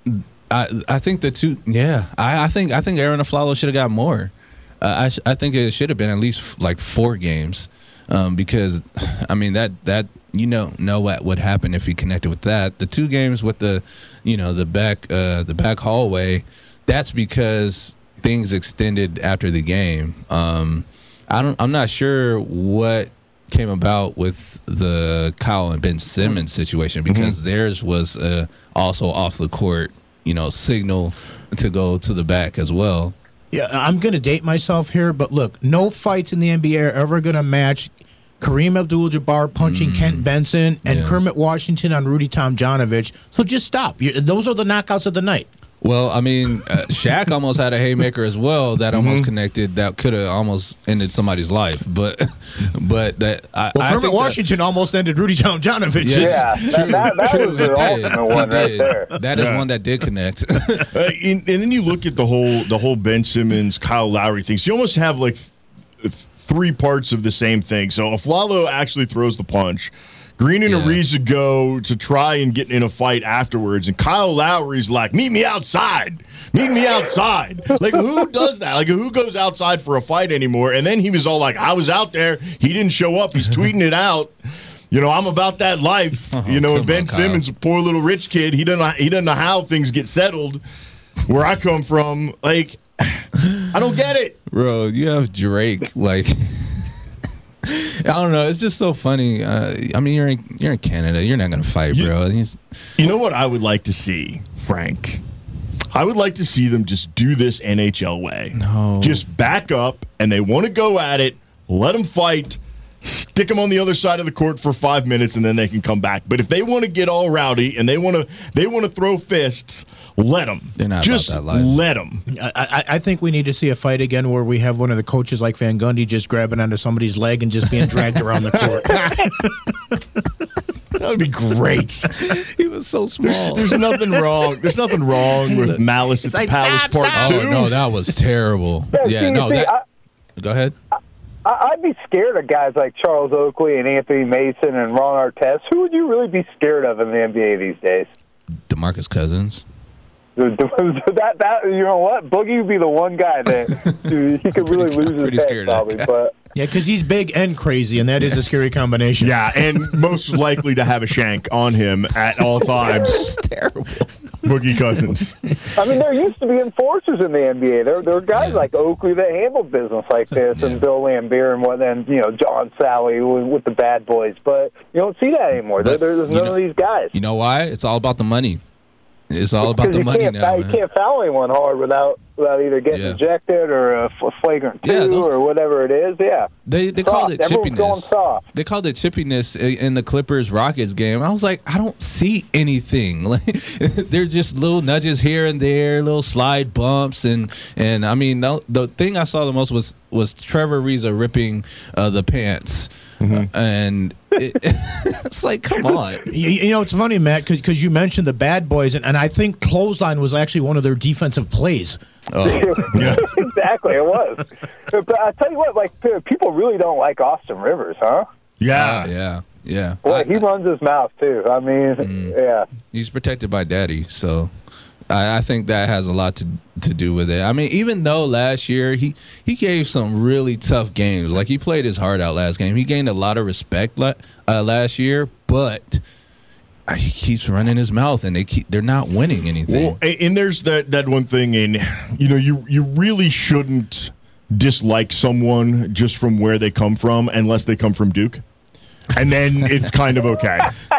I I think the two yeah I, I think I think Aaron Aflalo should have got more. Uh, I sh- I think it should have been at least f- like four games, um, because I mean that that you know know what would happen if he connected with that. The two games with the you know the back uh, the back hallway, that's because things extended after the game. Um, I don't I'm not sure what came about with the Kyle and Ben Simmons situation, because theirs was uh, also off the court, you know, signal to go to the back as well. Yeah, I'm going to date myself here, but look, no fights in the N B A are ever going to match Kareem Abdul-Jabbar punching Kent Benson and Yeah. Kermit Washington on Rudy Tomjanovich. So just stop. you those are the knockouts of the night. Well, I mean, uh, Shaq almost had a haymaker as well that Mm-hmm. almost connected, that could have almost ended somebody's life. But, but that I, Well, I Kermit think that- Washington almost ended Rudy Tomjanovich. Yes. Yeah, that, that, that True, was the it did. ultimate one It right did. there. That is Yeah. one that did connect. Uh, and, and then you look at the whole the whole Ben Simmons, Kyle Lowry things. You almost have like th- three parts of the same thing. So Aflalo actually throws the punch. Green and Yeah. Ariza go to try and get in a fight afterwards, and Kyle Lowry's like, "Meet me outside. Meet me outside." Like, who does that? Like, who goes outside for a fight anymore? And then he was all like, "I was out there. He didn't show up. He's tweeting it out." You know, I'm about that life. Oh, you know, and come Ben on, Kyle. Simmons, a poor little rich kid, he doesn't he doesn't know how things get settled. Where I come from, like, I don't get it. Bro, you have Drake, like I don't know. It's just so funny. Uh, I mean, you're in you're in Canada. You're not gonna fight, You- bro. He's, You know what I would like to see, Frank? I would like to see them just do this N H L way. No. Just back up, and they want to go at it. Let them fight. Stick them on the other side of the court for five minutes, and then they can come back. But if they want to get all rowdy and they want to, they want to throw fists. Let them. They're not about just that life. let them. I, I, I think we need to see a fight again where we have one of the coaches like Van Gundy just grabbing onto somebody's leg and just being dragged around the court. That would be great. he was so small. There's nothing wrong. There's nothing wrong with Malice at the like, Palace stop, Part stop. Oh Two. no, that was terrible. Yeah, Yeah, see, no, see, that. I- Go ahead. I- I'd be scared of guys like Charles Oakley and Anthony Mason and Ron Artest. Who would you really be scared of in the N B A these days? DeMarcus Cousins. that that you know what? Boogie would be the one guy that dude, he could really lose pretty his scared head of that probably. guy. But Yeah, because he's big and crazy, and that is a scary combination. Yeah, and most likely to have a shank on him at all times. It's terrible. Boogie Cousins. I mean, there used to be enforcers in the N B A. There, there were guys Yeah. like Oakley that handled business like this, Yeah. and Bill Lambier and what, and you know John Sally with, with the bad boys. But you don't see that anymore. There, But, there's you none know- of these guys. You know why? It's all about the money. It's all about Because the you money can't now, foul, you man. can't foul anyone hard without without either getting Yeah. ejected or a f- flagrant two Yeah, those- or whatever it is. Yeah. They they called it Soft. Everyone's going chippiness. soft. They called it chippiness i- in the Clippers Rockets game. I was like, I don't see anything. Like they're just little nudges here and there, little slide bumps, and and I mean the, the thing I saw the most was was Trevor Ariza ripping uh, the pants, uh, and it, it's like, come on. You, you know, it's funny, Matt, because you mentioned the bad boys, and, and I think clothesline was actually one of their defensive plays. Oh, Exactly, it was. But I tell you what, like p- people really don't like Austin Rivers, huh? Yeah. yeah, yeah. Boy, I- he runs his mouth too. I mean, Mm. yeah. He's protected by daddy, so I, I think that has a lot to to do with it. I mean, even though last year he he gave some really tough games, like he played his heart out last game. He gained a lot of respect la- uh, last year, but uh, he keeps running his mouth, and they keep they're not winning anything. Well, a- and there's that, that one thing, and you know, you you really shouldn't dislike someone just from where they come from, unless they come from Duke, and then it's kind of okay.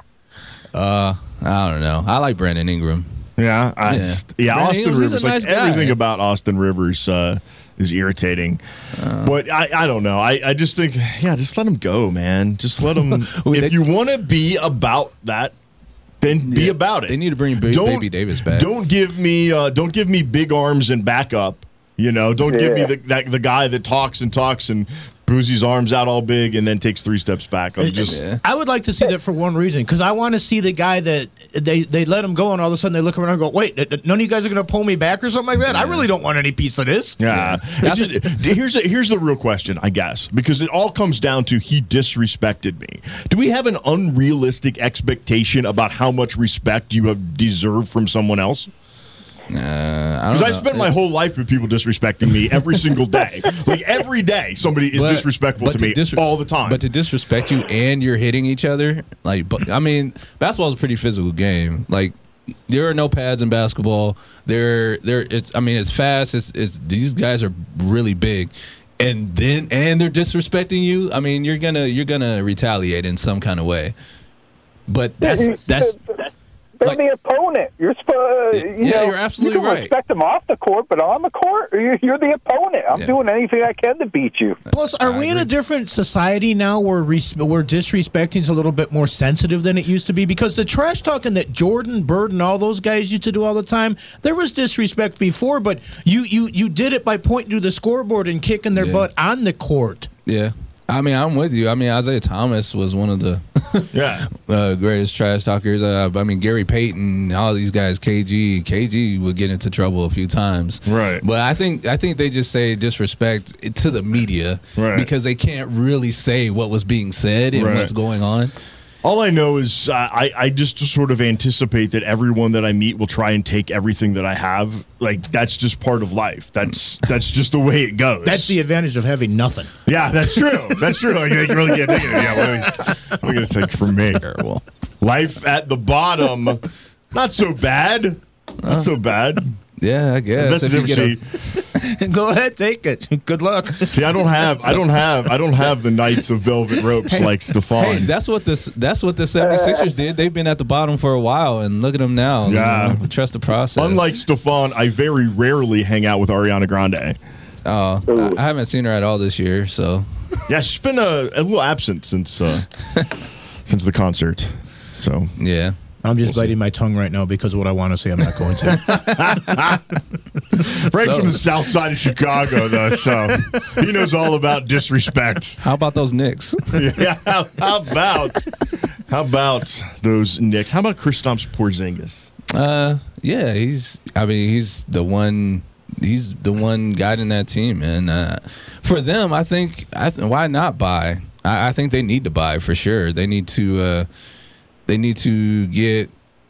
uh, I don't know. I like Brandon Ingram. Yeah, I, Yeah. yeah. Brandon Austin Ingram's a Rivers, like nice guy. everything about Austin Rivers uh, is irritating. Uh. but I, I don't know. I, I just think, yeah, just let him go, man. Just let him. Well, if they- you want to be about that, then be Yeah, about it. They need to bring ba- Don't- Baby Davis back. Don't give me, uh, don't give me big arms and backup. You know, don't give me Yeah. the that, the guy that talks and talks and proves his arms out all big and then takes three steps back. I'm just. Yeah. I would like to see that for one reason, because I want to see the guy that they, they let him go, and all of a sudden they look around and go, wait, th- th- none of you guys are going to pull me back or something like that? I really don't want any piece of this. Yeah, It's just- here's a, here's the real question, I guess, because it all comes down to he disrespected me. Do we have an unrealistic expectation about how much respect you have deserved from someone else? Uh, I Because don't I know. spent my whole life with people disrespecting me every single day. Like every day, somebody is But- disrespectful but to me disre- all the time. But to disrespect you and you're hitting each other, like, but, I mean, basketball is a pretty physical game. Like, there are no pads in basketball. There, there. It's. I mean, it's fast. It's. It's. These guys are really big, and then and they're disrespecting you. I mean, you're gonna you're gonna retaliate in some kind of way. But that's You- that's. They're like- the opponent. You're supposed. You Yeah, know, you're absolutely you can right. respect them off the court, but on the court, you're, you're the opponent. I'm Yeah. doing anything I can to beat you. Plus, are I we in a agree. different society now where res- where disrespecting is a little bit more sensitive than it used to be? Because the trash talking that Jordan, Bird, and all those guys used to do all the time, there was disrespect before, but you you you did it by pointing to the scoreboard and kicking their Yeah. butt on the court. Yeah. I mean, I'm with you. I mean, Isaiah Thomas was one of the yeah, uh, greatest trash talkers. Uh, I mean, Gary Payton, all these guys, K G, K G would get into trouble a few times. Right. But I think I think they just say disrespect to the media Right. because they can't really say what was being said and Right. what's going on. all I know is uh, I I just sort of anticipate that everyone that I meet will try and take everything that I have. Like that's just part of life. That's that's just the way it goes. That's the advantage of having nothing. Yeah, that's true. That's true. Like, you really can't take it. Yeah, what are you- what are you going to take from me? Terrible. Life at the bottom, not so bad. Not so bad. Yeah, I guess. That's the If you difference. get a- See, Go ahead, take it. Good luck. see, I don't have, I don't have, I don't have the Knights of Velvet Ropes like Stefan. Hey, that's what this. That's what the 76ers did. They've been at the bottom for a while, and look at them now. you Yeah. know, trust the process. Unlike Stefan, I very rarely hang out with Ariana Grande. oh, I, I haven't seen her at all this year. So Yeah, she's been a, a little absent since uh, since the concert. So yeah. I'm just biting my tongue right now because of what I want to say. I'm not going to. Frank's So- from the south side of Chicago, though, so he knows all about disrespect. How about those Knicks? Yeah, how, how about how about those Knicks? How about Kristaps Porzingis? Uh, yeah, he's. I mean, he's the one. He's the one guiding that team, and uh, for them, I think. I th- why not buy? I, I think they need to buy for sure. They need to. Uh, they need to get.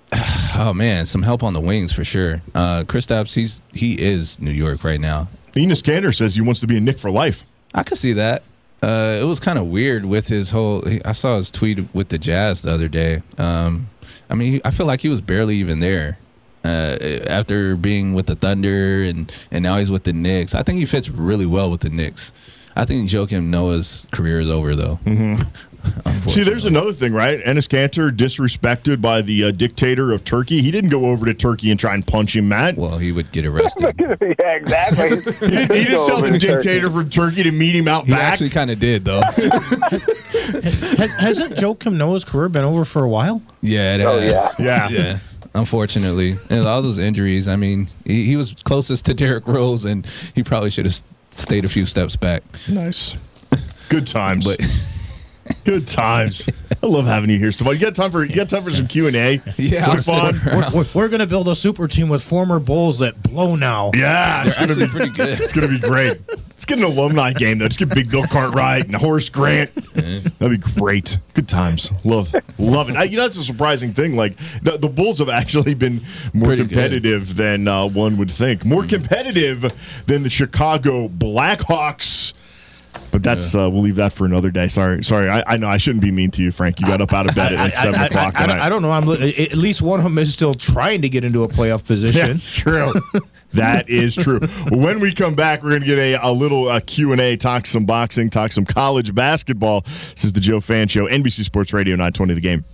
Oh man, some help on the wings for sure. Uh, Kristaps, he's he is New York right now. Enos Kanter says he wants to be a Knick for life. I could see that. Uh, it was kind of weird with his whole. I saw his tweet with the Jazz the other day. Um, I mean, I feel like he was barely even there uh, after being with the Thunder, and, and now he's with the Knicks. I think he fits really well with the Knicks. I think Joakim Noah's career is over, though. Mm-hmm. See, there's another thing, right? Enes Kanter disrespected by the uh, dictator of Turkey. He didn't go over to Turkey and try and punch him, Matt. Well, he would get arrested. Yeah, exactly. he, he just tell the dictator from Turkey to meet him out He back. actually kind of did, though. Has, hasn't Joakim Noah's career been over for a while? Yeah, it Oh, has. yeah. Yeah. Unfortunately. And all those injuries, I mean, he, he was closest to Derrick Rose, and he probably should have stayed a few steps back. Nice. Good times. But Good times. I love having you here, Stefan. You got time for you got time for some Q and A? Yeah, I'll Stefan? stick We're, we're, we're going to build a super team with former Bulls that blow now. Yeah, it's They're gonna be actually pretty good. It's gonna be great. Let's get an alumni game though. Let's get Big Bill Cartwright and Horace Grant. That'd be great. Good times. Love, love it. I, you know, it's a surprising thing. Like the, the Bulls have actually been more Pretty competitive good. than uh, one would think. More competitive than the Chicago Blackhawks. But that's uh, we'll leave that for another day. Sorry, sorry. I, I know I shouldn't be mean to you, Frank. You got up out of bed at like seven I, o'clock. I, I, tonight. I don't know. I'm li- at least one of them is still trying to get into a playoff position. That's true. That is true. When we come back, we're going to get a, a little uh, Q and A, talk some boxing, talk some college basketball. This is the Joe Fan Show, N B C Sports Radio, nine twenty The Game.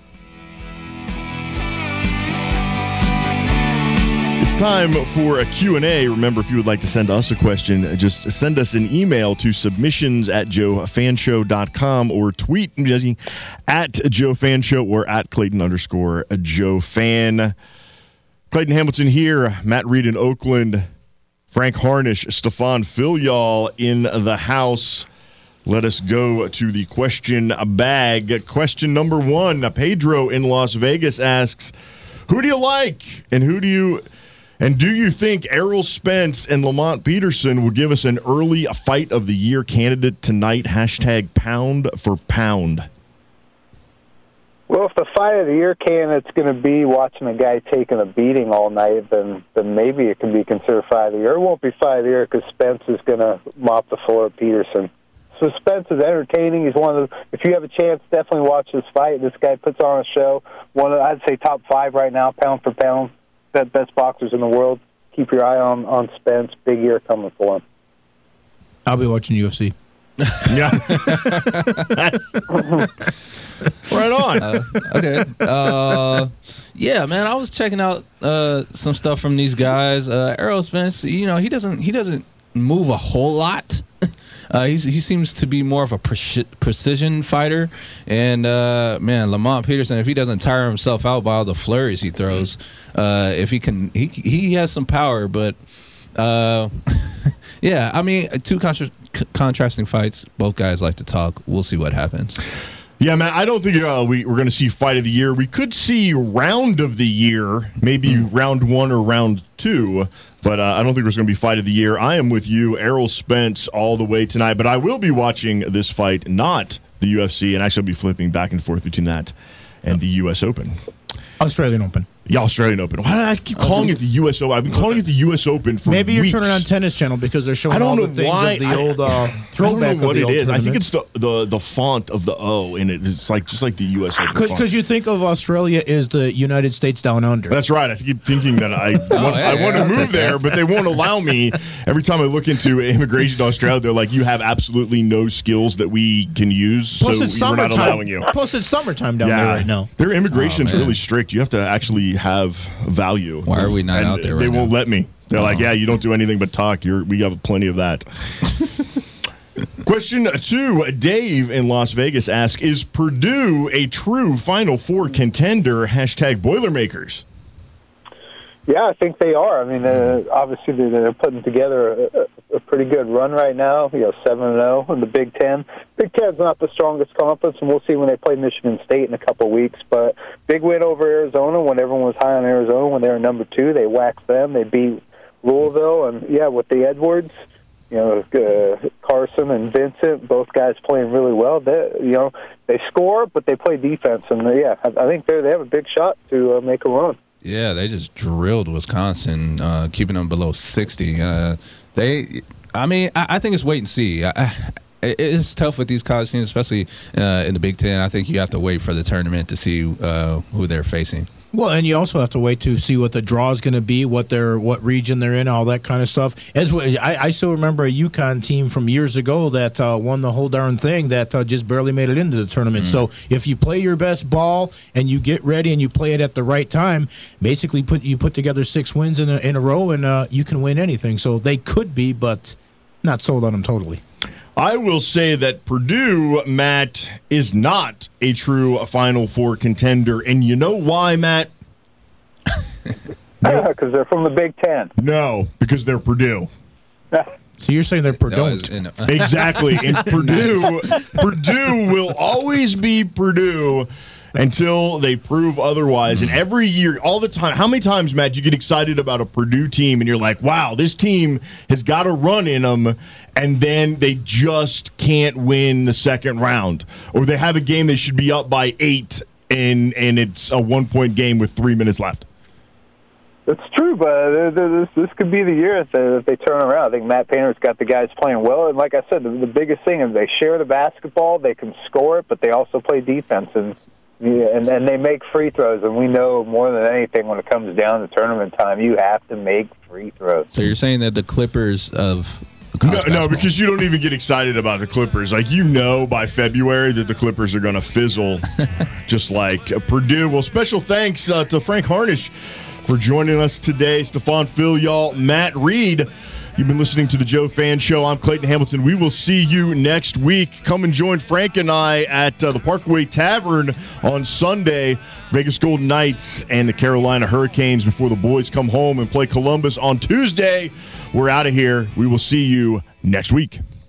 It's time for a Q and A. Remember, if you would like to send us a question, just send us an email to submissions at joe fan show dot com or tweet me at Joe Fan Show or at Clayton underscore Joe Fan. Clayton Hamilton here, Matt Reed in Oakland, Frank Harnish, Stefan Filial in the house. Let us go to the question bag. Question number one, Pedro in Las Vegas asks, who do you like and who do you... And do you think Errol Spence and Lamont Peterson will give us an early fight of the year candidate tonight? Hashtag pound for pound. Well, if the fight of the year candidate's going to be watching a guy taking a beating all night, then then maybe it can be considered fight of the year. It won't be fight of the year because Spence is going to mop the floor at Peterson. So Spence is entertaining. He's one of the. If you have a chance, definitely watch this fight. This guy puts on a show. One of, I'd say top five right now, pound for pound. Best boxers in the world. Keep your eye on, on Spence. Big year coming for him. I'll be watching U F C. Yeah. Right on. Uh, okay. Uh, yeah, man. I was checking out uh, some stuff from these guys. Uh, Errol Spence, you know, he doesn't he doesn't move a whole lot. Uh, he's, he seems to be more of a pre- precision fighter. And, uh, man, Lamont Peterson, if he doesn't tire himself out by all the flurries he throws, uh, if he can, he he has some power. But, uh, yeah, I mean, two contra- contrasting fights. Both guys like to talk. We'll see what happens. Yeah, man, I don't think uh, we, we're going to see fight of the year. We could see round of the year, maybe mm. round one or round two, but uh, I don't think there's going to be fight of the year. I am with you, Errol Spence, all the way tonight, but I will be watching this fight, not the U F C, and actually I'll be flipping back and forth between that and the U S Open. Australian Open. The Australian Open. Why do I keep calling it the U S Open? I've been calling it the U S Open for Maybe you're weeks. turning on Tennis Channel because they're showing I don't all know the things why. of the I, old uh, throwback I don't know what of the it old is. I think tournament. it's the, the the font of the O in it. It's like just like the U S Open font. Because you think of Australia as the United States down under. That's right. I keep thinking that I want, Oh, yeah, I want yeah, to I'll move take there, that. but they won't allow me. Every time I look into immigration to Australia, they're like, "You have absolutely no skills that we can use, Plus so it's we're not summertime. allowing you." Plus it's summertime down there right now. Their immigration's Oh, man. really strict. You have to actually have value. Why are we not And out there right They won't now? let me. They're like, Oh. "Yeah, you don't do anything but talk. You're we have plenty of that." Question two, Dave in Las Vegas asks, is Purdue a true Final Four contender? Hashtag Boilermakers. Yeah, I think they are. I mean, uh, obviously they're, they're putting together a, a pretty good run right now. You know, seven and zero in the Big Ten. Big Ten's not the strongest conference, and we'll see when they play Michigan State in a couple of weeks. But big win over Arizona when everyone was high on Arizona. When they were number two, they waxed them. They beat Louisville, and yeah, with the Edwards, you know, uh, Carson and Vincent, both guys playing really well. They, you know, they score, but they play defense, and uh, yeah, I, I think they they have a big shot to uh, make a run. Yeah, they just drilled Wisconsin, uh, keeping them below sixty. Uh, they, I mean, I, I think it's wait and see. I, I, it's tough with these college teams, especially uh, in the Big Ten. I think you have to wait for the tournament to see uh, who they're facing. Well, and you also have to wait to see what the draw is going to be, what they're, what region they're in, all that kind of stuff. As I, I still remember a UConn team from years ago that uh, won the whole darn thing that uh, just barely made it into the tournament. Mm. So if you play your best ball and you get ready and you play it at the right time, basically put you put together six wins in a, in a row and uh, you can win anything. So they could be, but not sold on them totally. I will say that Purdue, Matt, is not a true Final Four contender. And you know why, Matt? Because they're from the Big Ten. No, because they're Purdue. So you're saying they're Purdue? No, exactly. And Purdue, Purdue will always be Purdue until they prove otherwise. And every year, all the time, how many times, Matt, you get excited about a Purdue team and you're like, wow, this team has got a run in them, and then they just can't win the second round. Or they have a game they should be up by eight, and, and it's a one-point game with three minutes left. It's true, but this this could be the year if they, if they turn around. I think Matt Painter's got the guys playing well, and like I said, the, the biggest thing is they share the basketball, they can score it, but they also play defense, and yeah, and, and they make free throws, and we know more than anything when it comes down to tournament time, you have to make free throws. So you're saying that the Clippers of No, no, because you don't even get excited about the Clippers. Like, you know by February that the Clippers are going to fizzle just like uh, Purdue. Well, special thanks uh, to Frank Harnish for joining us today. Stephon Phil, y'all, Matt Reed. You've been listening to the Joe Fan Show. I'm Clayton Hamilton. We will see you next week. Come and join Frank and I at uh, the Parkway Tavern on Sunday. Vegas Golden Knights and the Carolina Hurricanes before the boys come home and play Columbus on Tuesday. We're out of here. We will see you next week.